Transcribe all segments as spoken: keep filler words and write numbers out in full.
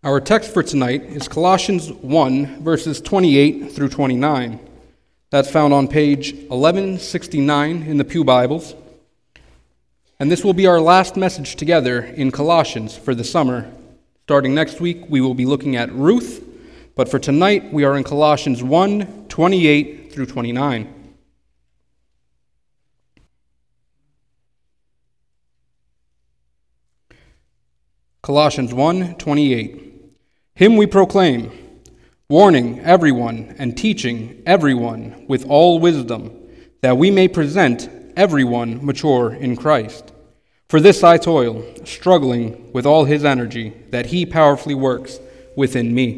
Our text for tonight is Colossians one, verses twenty-eight through twenty-nine. That's found on page eleven sixty-nine in the Pew Bibles. And this will be our last message together in Colossians for the summer. Starting next week, we will be looking at Ruth, but for tonight, we are in Colossians one, twenty-eight through twenty-nine. Colossians one, twenty-eight. Him we proclaim, warning everyone and teaching everyone with all wisdom, that we may present everyone mature in Christ. For this I toil, struggling with all his energy, that he powerfully works within me.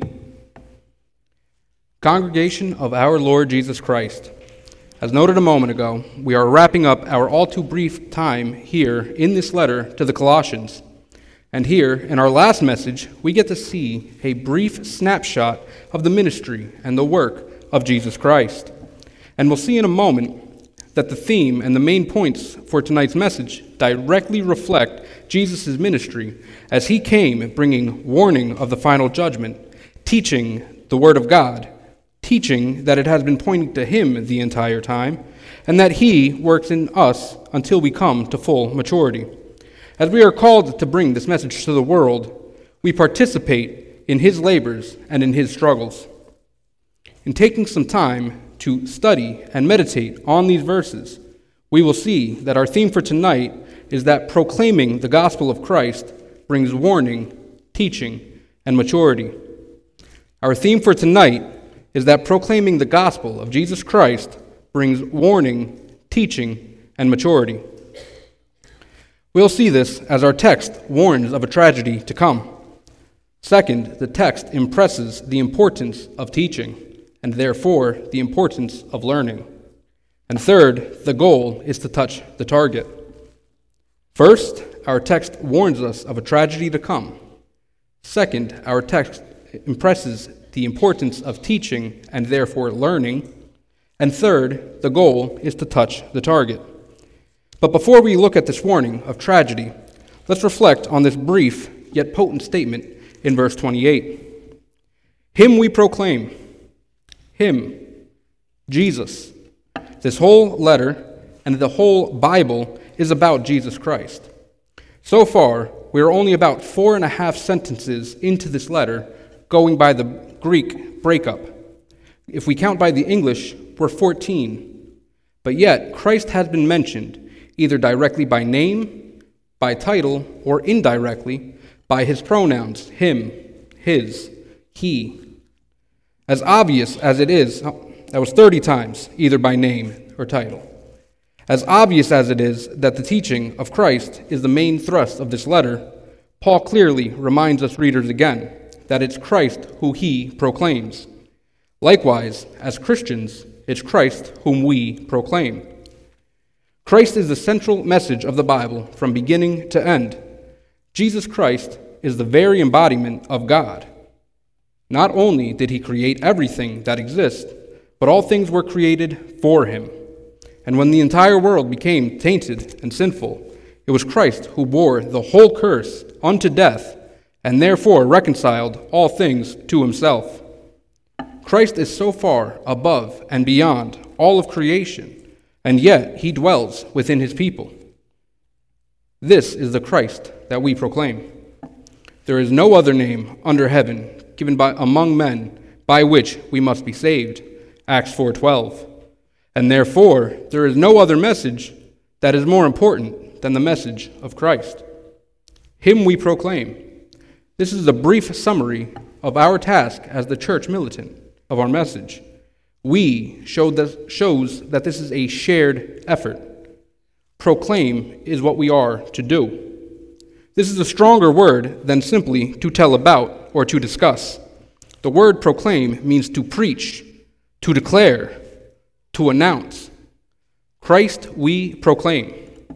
Congregation of our Lord Jesus Christ, as noted a moment ago, we are wrapping up our all too brief time here in this letter to the Colossians. And here, in our last message, we get to see a brief snapshot of the ministry and the work of Jesus Christ. And we'll see in a moment that the theme and the main points for tonight's message directly reflect Jesus' ministry as he came bringing warning of the final judgment, teaching the Word of God, teaching that it has been pointing to him the entire time, and that he works in us until we come to full maturity. As we are called to bring this message to the world, we participate in his labors and in his struggles. In taking some time to study and meditate on these verses, we will see that our theme for tonight is that proclaiming the gospel of Christ brings warning, teaching, and maturity. Our theme for tonight is that proclaiming the gospel of Jesus Christ brings warning, teaching, and maturity. We'll see this as our text warns of a tragedy to come. Second, the text impresses the importance of teaching, and therefore the importance of learning. And third, the goal is to touch the target. First, our text warns us of a tragedy to come. Second, our text impresses the importance of teaching and therefore learning. And third, the goal is to touch the target. But before we look at this warning of tragedy, let's reflect on this brief yet potent statement in verse twenty-eight. Him we proclaim. Him, Jesus. This whole letter and the whole Bible is about Jesus Christ. So far, we are only about four and a half sentences into this letter, going by the Greek breakup. If we count by the English, we're fourteen. But yet, Christ has been mentioned either directly by name, by title, or indirectly by his pronouns, him, his, he. As obvious as it is, oh, that was thirty times, either by name or title. As obvious as it is that the teaching of Christ is the main thrust of this letter, Paul clearly reminds us readers again that it's Christ who he proclaims. Likewise, as Christians, it's Christ whom we proclaim. Christ is the central message of the Bible from beginning to end. Jesus Christ is the very embodiment of God. Not only did he create everything that exists, but all things were created for him. And when the entire world became tainted and sinful, it was Christ who bore the whole curse unto death, and therefore reconciled all things to himself. Christ is so far above and beyond all of creation, and yet he dwells within his people. This is the Christ that we proclaim. There is no other name under heaven given by among men by which we must be saved. Acts four twelve. And therefore there is no other message that is more important than the message of Christ. Him we proclaim. This is a brief summary of our task as the church militant of our message. We show that, shows that this is a shared effort. Proclaim is what we are to do. This is a stronger word than simply to tell about or to discuss. The word proclaim means to preach, to declare, to announce. Christ we proclaim.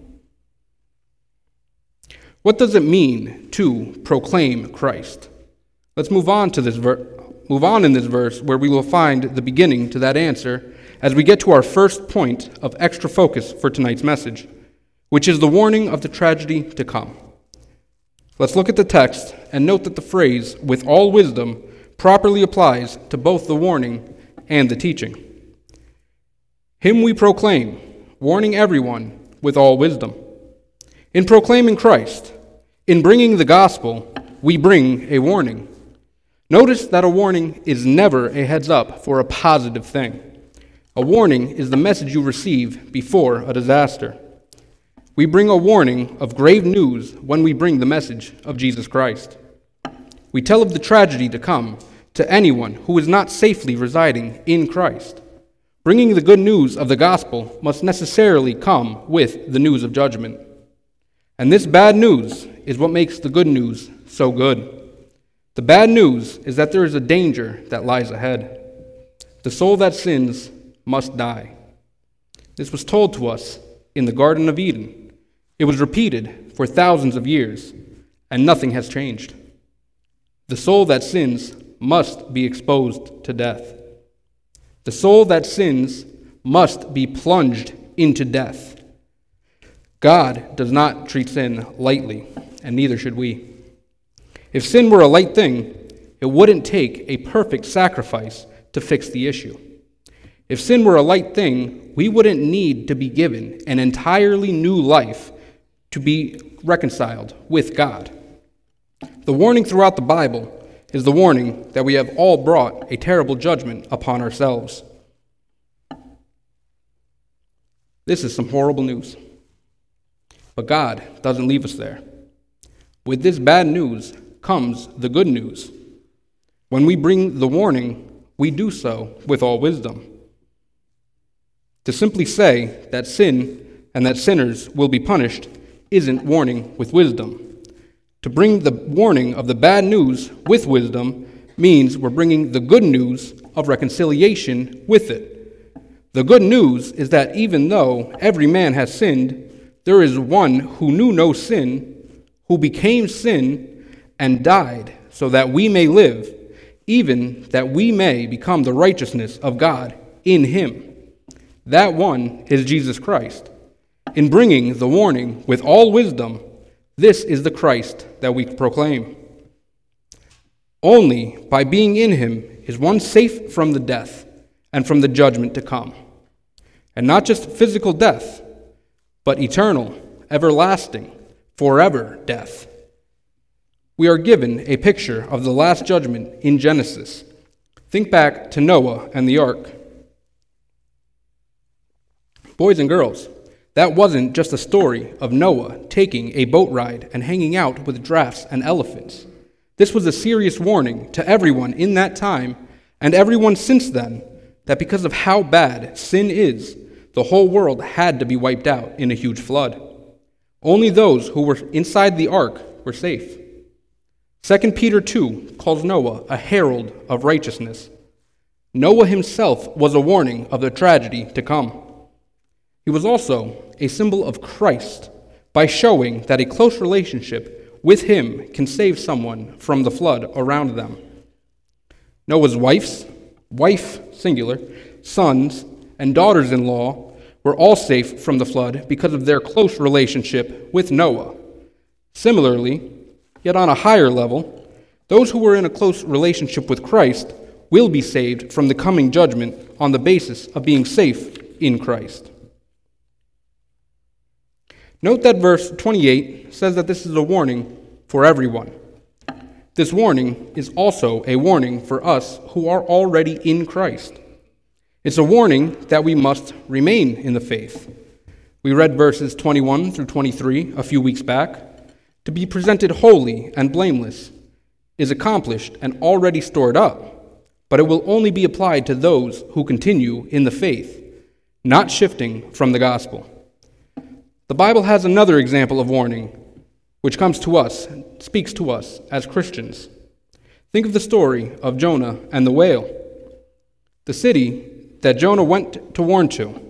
What does it mean to proclaim Christ? Let's move on to this verse. Move on in this verse where we will find the beginning to that answer as we get to our first point of extra focus for tonight's message, which is the warning of the tragedy to come. Let's look at the text and note that the phrase, with all wisdom, properly applies to both the warning and the teaching. Him we proclaim, warning everyone with all wisdom. In proclaiming Christ, in bringing the gospel, we bring a warning. Notice that a warning is never a heads up for a positive thing. A warning is the message you receive before a disaster. We bring a warning of grave news when we bring the message of Jesus Christ. We tell of the tragedy to come to anyone who is not safely residing in Christ. Bringing the good news of the gospel must necessarily come with the news of judgment. And this bad news is what makes the good news so good. The bad news is that there is a danger that lies ahead. The soul that sins must die. This was told to us in the Garden of Eden. It was repeated for thousands of years, and nothing has changed. The soul that sins must be exposed to death. The soul that sins must be plunged into death. God does not treat sin lightly, and neither should we. If sin were a light thing, it wouldn't take a perfect sacrifice to fix the issue. If sin were a light thing, we wouldn't need to be given an entirely new life to be reconciled with God. The warning throughout the Bible is the warning that we have all brought a terrible judgment upon ourselves. This is some horrible news. But God doesn't leave us there. With this bad news comes the good news. When we bring the warning, we do so with all wisdom. To simply say that sin and that sinners will be punished isn't warning with wisdom. To bring the warning of the bad news with wisdom means we're bringing the good news of reconciliation with it. The good news is that even though every man has sinned, there is one who knew no sin, who became sin and died so that we may live, even that we may become the righteousness of God in him. That one is Jesus Christ. In bringing the warning with all wisdom, this is the Christ that we proclaim. Only by being in him is one safe from the death and from the judgment to come. And not just physical death, but eternal, everlasting, forever death. We are given a picture of the last judgment in Genesis. Think back to Noah and the ark. Boys and girls, that wasn't just a story of Noah taking a boat ride and hanging out with giraffes and elephants. This was a serious warning to everyone in that time and everyone since then that because of how bad sin is, the whole world had to be wiped out in a huge flood. Only those who were inside the ark were safe. Second Peter two calls Noah a herald of righteousness. Noah himself was a warning of the tragedy to come. He was also a symbol of Christ by showing that a close relationship with him can save someone from the flood around them. Noah's wives, wife singular, sons, and daughters-in-law were all safe from the flood because of their close relationship with Noah. Similarly, yet on a higher level, those who were in a close relationship with Christ will be saved from the coming judgment on the basis of being safe in Christ. Note that verse twenty-eight says that this is a warning for everyone. This warning is also a warning for us who are already in Christ. It's a warning that we must remain in the faith. We read verses twenty-one through twenty-three a few weeks back. To be presented holy and blameless is accomplished and already stored up, but it will only be applied to those who continue in the faith, not shifting from the gospel. The Bible has another example of warning, which comes to us, speaks to us as Christians. Think of the story of Jonah and the whale. The city that Jonah went to warn to.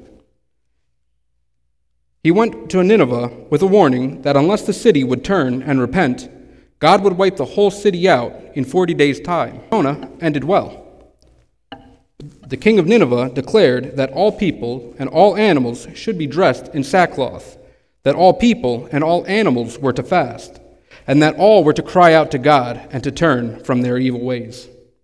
He went to Nineveh with a warning that unless the city would turn and repent, God would wipe the whole city out in forty days' time. Jonah ended well. The king of Nineveh declared that all people and all animals should be dressed in sackcloth, that all people and all animals were to fast, and that all were to cry out to God and to turn from their evil ways.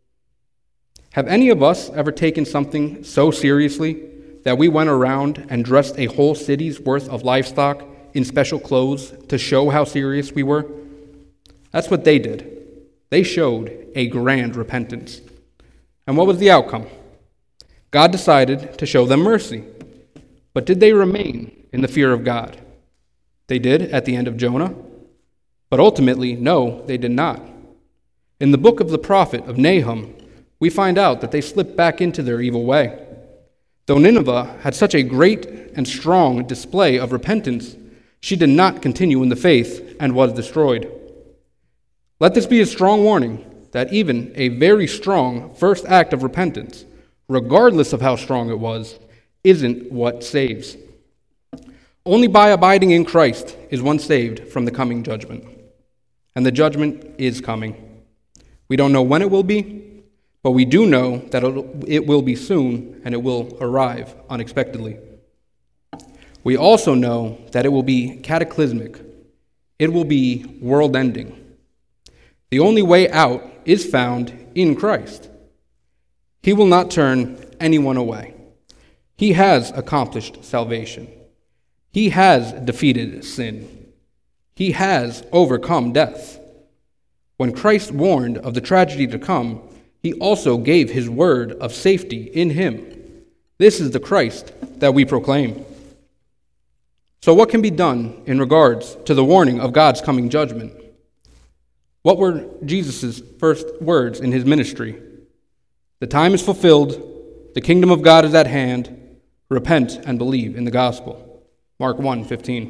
Have any of us ever taken something so seriously that we went around and dressed a whole city's worth of livestock in special clothes to show how serious we were? That's what they did. They showed a grand repentance. And what was the outcome? God decided to show them mercy. But did they remain in the fear of God? They did at the end of Jonah. But ultimately, no, they did not. In the book of the prophet of Nahum, we find out that they slipped back into their evil way. Though Nineveh had such a great and strong display of repentance, she did not continue in the faith and was destroyed. Let this be a strong warning that even a very strong first act of repentance, regardless of how strong it was, isn't what saves. Only by abiding in Christ is one saved from the coming judgment. And the judgment is coming. We don't know when it will be, but we do know that it will be soon and it will arrive unexpectedly. We also know that it will be cataclysmic. It will be world-ending. The only way out is found in Christ. He will not turn anyone away. He has accomplished salvation. He has defeated sin. He has overcome death. When Christ warned of the tragedy to come, he also gave his word of safety in him. This is the Christ that we proclaim. So what can be done in regards to the warning of God's coming judgment? What were Jesus' first words in his ministry? The time is fulfilled, the kingdom of God is at hand, repent and believe in the gospel. Mark one fifteen.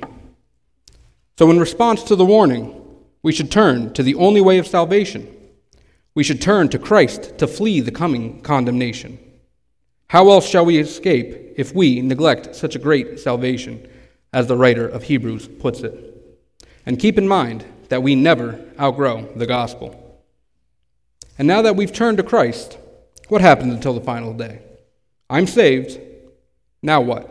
So in response to the warning, we should turn to the only way of salvation. We should turn to Christ to flee the coming condemnation. How else shall we escape if we neglect such a great salvation, as the writer of Hebrews puts it? And keep in mind that we never outgrow the gospel. And now that we've turned to Christ, what happens until the final day? I'm saved. Now what?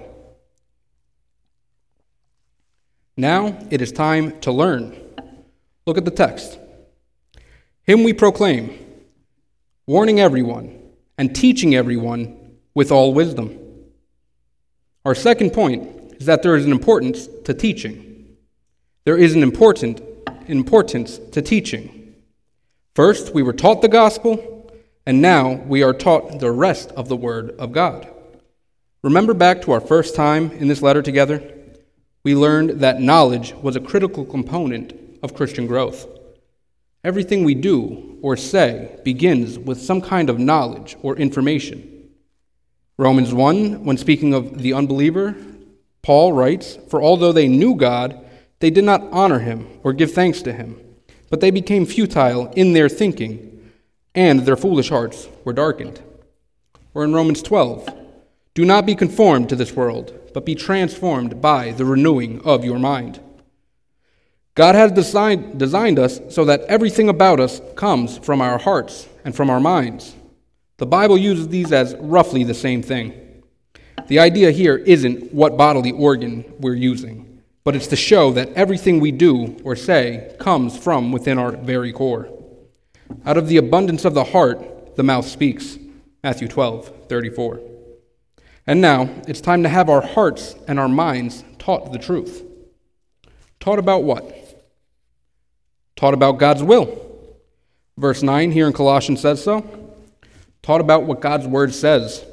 Now it is time to learn. Look at the text. Him we proclaim, warning everyone and teaching everyone with all wisdom. Our second point is that there is an importance to teaching. There is an important importance to teaching. First, we were taught the gospel, and now we are taught the rest of the word of God. Remember back to our first time in this letter together? We learned that knowledge was a critical component of Christian growth. Everything we do or say begins with some kind of knowledge or information. Romans one, when speaking of the unbeliever, Paul writes, "For although they knew God, they did not honor him or give thanks to him, but they became futile in their thinking, and their foolish hearts were darkened." Or in Romans twelve, "Do not be conformed to this world, but be transformed by the renewing of your mind." God has designed, designed us so that everything about us comes from our hearts and from our minds. The Bible uses these as roughly the same thing. The idea here isn't what bodily organ we're using, but it's to show that everything we do or say comes from within our very core. Out of the abundance of the heart, the mouth speaks. Matthew twelve thirty-four. And now, it's time to have our hearts and our minds taught the truth. Taught about what? Taught about God's will. Verse nine here in Colossians says so. Taught about what God's word says.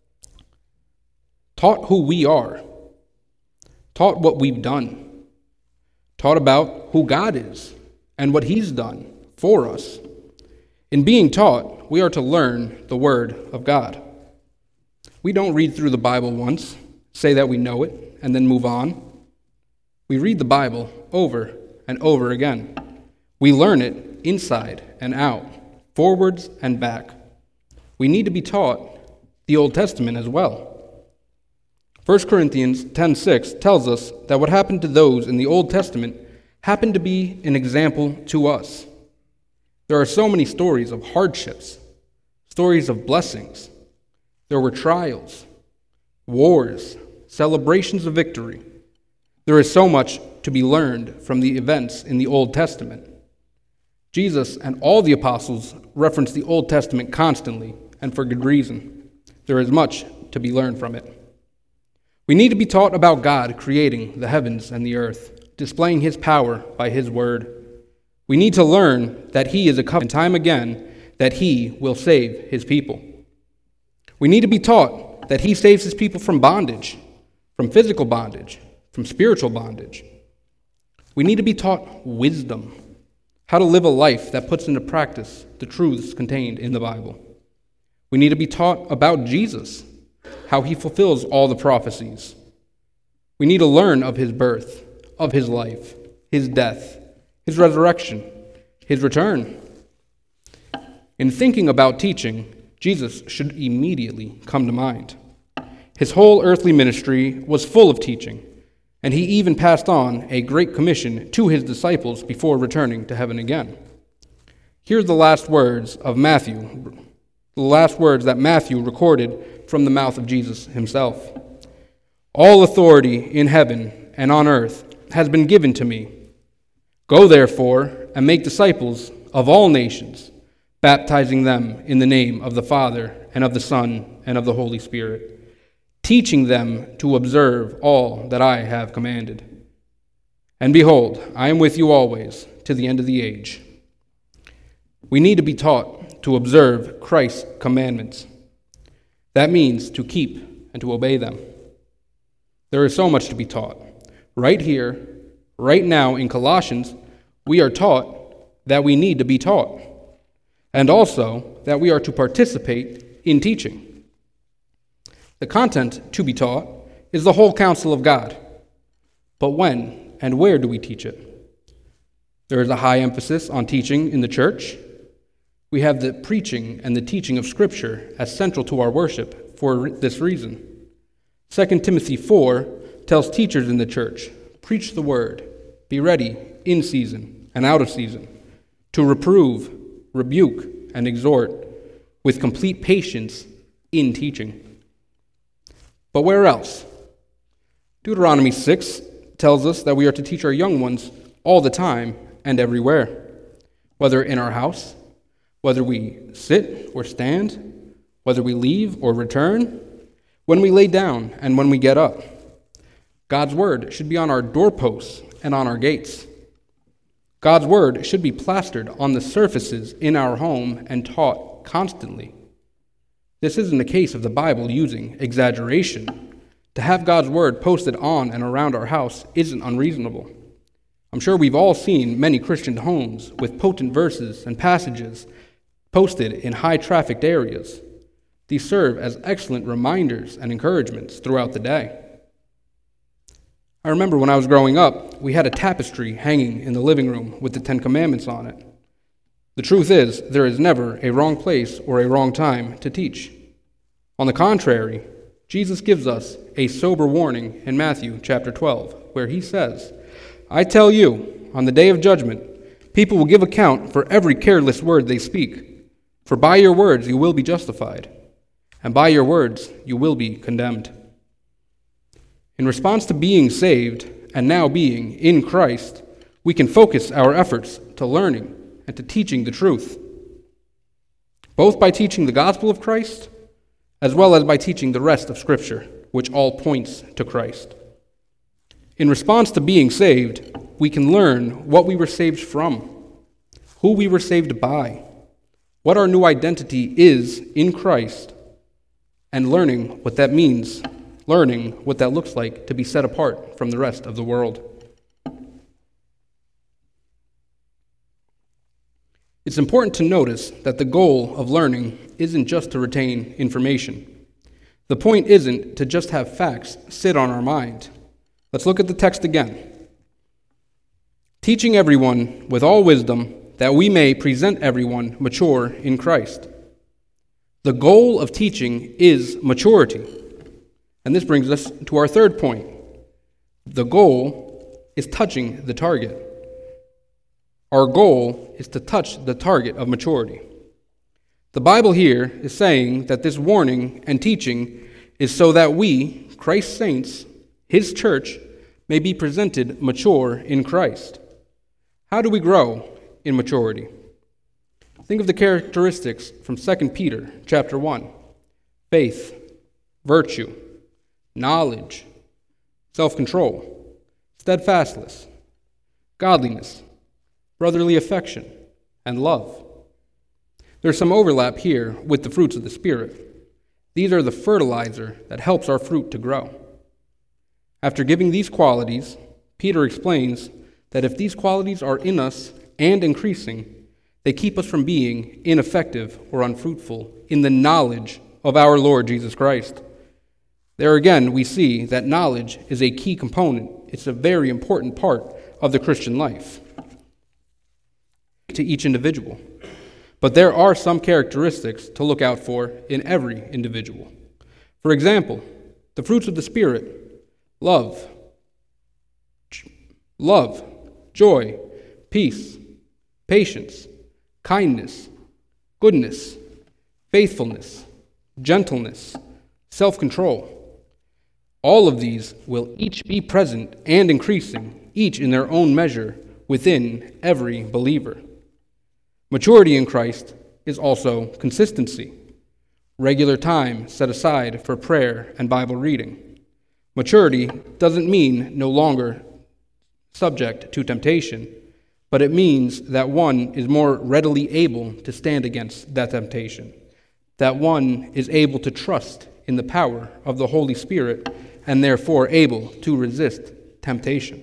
Taught who we are. Taught what we've done. Taught about who God is and what he's done for us. In being taught, we are to learn the word of God. We don't read through the Bible once, say that we know it, and then move on. We read the Bible over and over again. We learn it inside and out, forwards and back. We need to be taught the Old Testament as well. First Corinthians ten six tells us that what happened to those in the Old Testament happened to be an example to us. There are so many stories of hardships, stories of blessings. There were trials, wars, celebrations of victory. There is so much to be learned from the events in the Old Testament. Jesus and all the apostles reference the Old Testament constantly, and for good reason. There is much to be learned from it. We need to be taught about God creating the heavens and the earth, displaying his power by his word. We need to learn that he is a covenant time again, that he will save his people. We need to be taught that he saves his people from bondage, from physical bondage, from spiritual bondage. We need to be taught wisdom, how to live a life that puts into practice the truths contained in the Bible. We need to be taught about Jesus, how he fulfills all the prophecies. We need to learn of his birth, of his life, his death, his resurrection, his return. In thinking about teaching, Jesus should immediately come to mind. His whole earthly ministry was full of teaching, and he even passed on a great commission to his disciples before returning to heaven again. Here's the last words of Matthew, the last words that Matthew recorded from the mouth of Jesus himself. All authority in heaven and on earth has been given to me. Go therefore and make disciples of all nations, baptizing them in the name of the Father and of the Son and of the Holy Spirit, teaching them to observe all that I have commanded. And behold, I am with you always to the end of the age. We need to be taught to observe Christ's commandments. That means to keep and to obey them. There is so much to be taught. Right here, right now in Colossians, we are taught that we need to be taught, and also that we are to participate in teaching. The content to be taught is the whole counsel of God. But when and where do we teach it? There is a high emphasis on teaching in the church. We have the preaching and the teaching of Scripture as central to our worship for this reason. Second Timothy four tells teachers in the church, preach the word, be ready in season and out of season, to reprove, rebuke, and exhort with complete patience in teaching. But where else? Deuteronomy six tells us that we are to teach our young ones all the time and everywhere, whether in our house, whether we sit or stand, whether we leave or return, when we lay down and when we get up. God's word should be on our doorposts and on our gates. God's word should be plastered on the surfaces in our home and taught constantly. This isn't a case of the Bible using exaggeration. To have God's word posted on and around our house isn't unreasonable. I'm sure we've all seen many Christian homes with potent verses and passages posted in high-trafficked areas. These serve as excellent reminders and encouragements throughout the day. I remember when I was growing up, we had a tapestry hanging in the living room with the Ten Commandments on it. The truth is, there is never a wrong place or a wrong time to teach. On the contrary, Jesus gives us a sober warning in Matthew chapter twelve, where he says, I tell you, on the day of judgment, people will give account for every careless word they speak. For by your words you will be justified, and by your words you will be condemned. In response to being saved and now being in Christ, we can focus our efforts to learning and to teaching the truth, both by teaching the gospel of Christ as well as by teaching the rest of Scripture, which all points to Christ. In response to being saved, we can learn what we were saved from, who we were saved by, what our new identity is in Christ, and learning what that means, learning what that looks like to be set apart from the rest of the world. It's important to notice that the goal of learning isn't just to retain information. The point isn't to just have facts sit on our mind. Let's look at the text again. Teaching everyone with all wisdom, that we may present everyone mature in Christ. The goal of teaching is maturity. And this brings us to our third point. The goal is touching the target. Our goal is to touch the target of maturity. The Bible here is saying that this warning and teaching is so that we, Christ's saints, his church, may be presented mature in Christ. How do we grow in maturity? Think of the characteristics from Second Peter chapter one. Faith, virtue, knowledge, self-control, steadfastness, godliness, brotherly affection, and love. There's some overlap here with the fruits of the Spirit. These are the fertilizer that helps our fruit to grow. After giving these qualities, Peter explains that if these qualities are in us and increasing, they keep us from being ineffective or unfruitful in the knowledge of our Lord Jesus Christ. There again, we see that knowledge is a key component. It's a very important part of the Christian life to each individual. But there are some characteristics to look out for in every individual. For example, the fruits of the Spirit: love, love, joy, peace, patience, kindness, goodness, faithfulness, gentleness, self-control. All of these will each be present and increasing, each in their own measure, within every believer. Maturity in Christ is also consistency. Regular time set aside for prayer and Bible reading. Maturity doesn't mean no longer subject to temptation, but it means that one is more readily able to stand against that temptation, that one is able to trust in the power of the Holy Spirit and therefore able to resist temptation.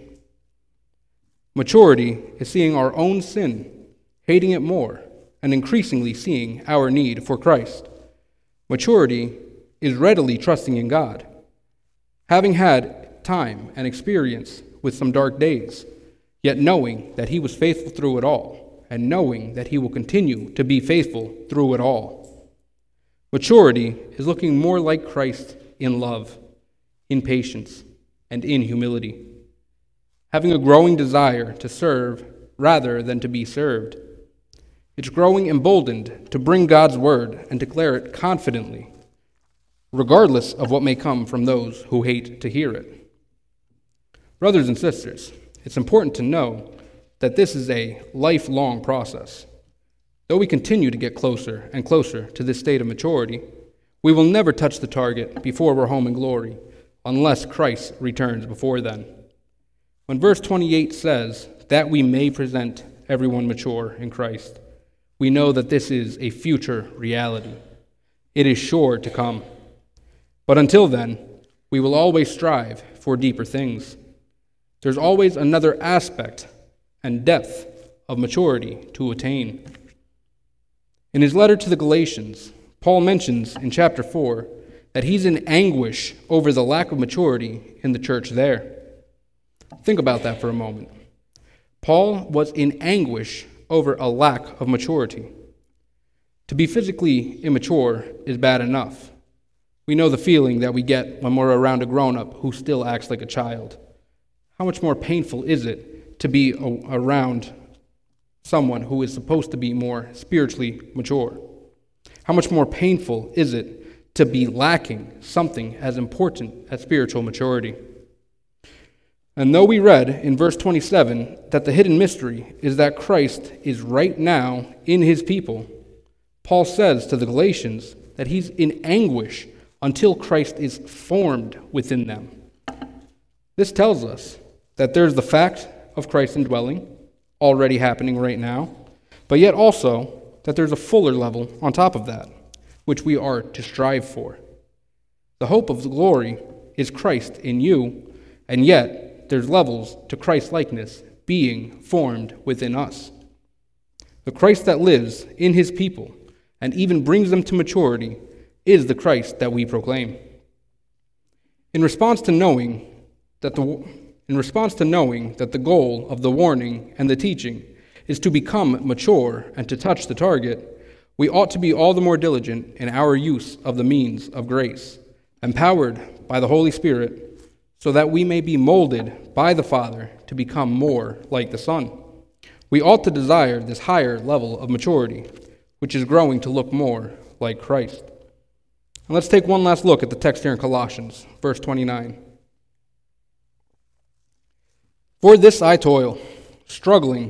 Maturity is seeing our own sin, hating it more, and increasingly seeing our need for Christ. Maturity is readily trusting in God. Having had time and experience with some dark days, yet knowing that He was faithful through it all, and knowing that He will continue to be faithful through it all. Maturity is looking more like Christ in love, in patience, and in humility. Having a growing desire to serve rather than to be served. It's growing emboldened to bring God's word and declare it confidently, regardless of what may come from those who hate to hear it. Brothers and sisters, it's important to know that this is a lifelong process. Though we continue to get closer and closer to this state of maturity, we will never touch the target before we're home in glory, unless Christ returns before then. When verse twenty-eight says that we may present everyone mature in Christ, we know that this is a future reality. It is sure to come. But until then, we will always strive for deeper things. There's always another aspect and depth of maturity to attain. In his letter to the Galatians, Paul mentions in chapter four that he's in anguish over the lack of maturity in the church there. Think about that for a moment. Paul was in anguish over a lack of maturity. To be physically immature is bad enough. We know the feeling that we get when we're around a grown-up who still acts like a child. How much more painful is it to be a- around someone who is supposed to be more spiritually mature? How much more painful is it to be lacking something as important as spiritual maturity? And though we read in verse twenty-seven that the hidden mystery is that Christ is right now in his people, Paul says to the Galatians that he's in anguish until Christ is formed within them. This tells us that there's the fact of Christ indwelling already happening right now, but yet also that there's a fuller level on top of that, which we are to strive for. The hope of the glory is Christ in you, and yet there's levels to Christ-likeness being formed within us. The Christ that lives in his people and even brings them to maturity is the Christ that we proclaim. In response to knowing that the in response to knowing that the goal of the warning and the teaching is to become mature and to touch the target, we ought to be all the more diligent in our use of the means of grace, empowered by the Holy Spirit, so that we may be molded by the Father to become more like the Son. We ought to desire this higher level of maturity, which is growing to look more like Christ. And let's take one last look at the text here in Colossians, verse twenty-nine. For this I toil, struggling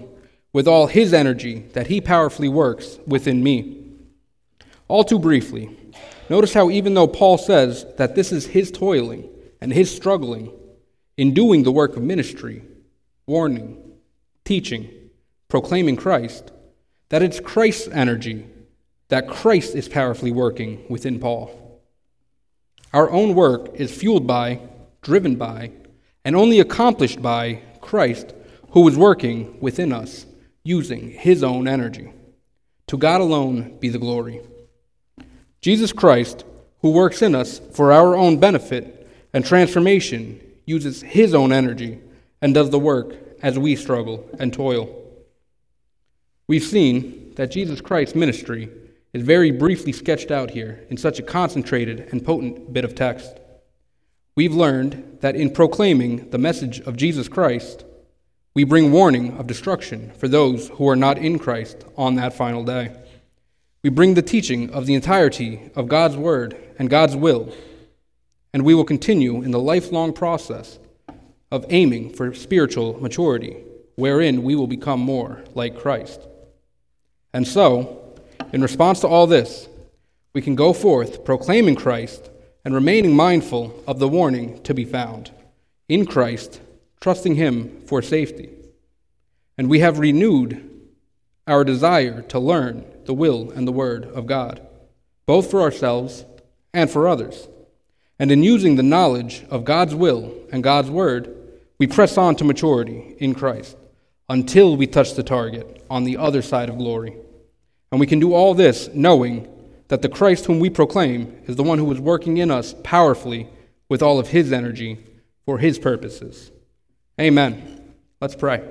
with all his energy that he powerfully works within me. All too briefly, notice how even though Paul says that this is his toiling and his struggling in doing the work of ministry, warning, teaching, proclaiming Christ, that it's Christ's energy, that Christ is powerfully working within Paul. Our own work is fueled by, driven by, and only accomplished by Christ, who is working within us, using his own energy. To God alone be the glory. Jesus Christ, who works in us for our own benefit and transformation, uses his own energy and does the work as we struggle and toil. We've seen that Jesus Christ's ministry is very briefly sketched out here in such a concentrated and potent bit of text. We've learned that in proclaiming the message of Jesus Christ, we bring warning of destruction for those who are not in Christ on that final day. We bring the teaching of the entirety of God's word and God's will, and we will continue in the lifelong process of aiming for spiritual maturity, wherein we will become more like Christ. And so, in response to all this, we can go forth proclaiming Christ and remaining mindful of the warning to be found in Christ, trusting him for safety. And we have renewed our desire to learn the will and the word of God, both for ourselves and for others. And in using the knowledge of God's will and God's word, we press on to maturity in Christ until we touch the target on the other side of glory. And we can do all this knowing that the Christ whom we proclaim is the one who is working in us powerfully with all of his energy for his purposes. Amen. Let's pray.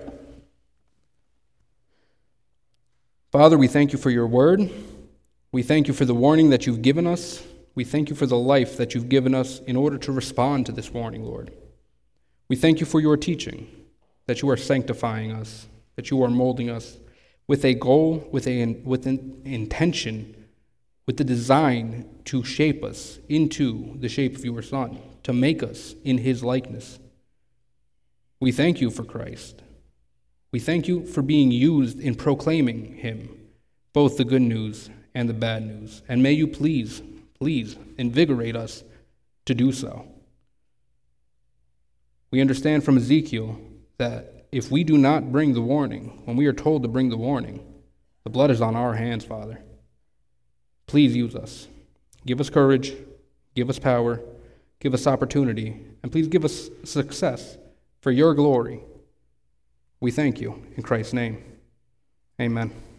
Father, we thank you for your word. We thank you for the warning that you've given us. We thank you for the life that you've given us in order to respond to this warning, Lord. We thank you for your teaching, that you are sanctifying us, that you are molding us with a goal, with, a, with an intention, with the design to shape us into the shape of your Son, to make us in his likeness. We thank you for Christ. We thank you for being used in proclaiming him, both the good news and the bad news. And may you please, please invigorate us to do so. We understand from Ezekiel that if we do not bring the warning, when we are told to bring the warning, the blood is on our hands, Father. Please use us. Give us courage, give us power, give us opportunity, and please give us success for your glory. We thank you in Christ's name. Amen.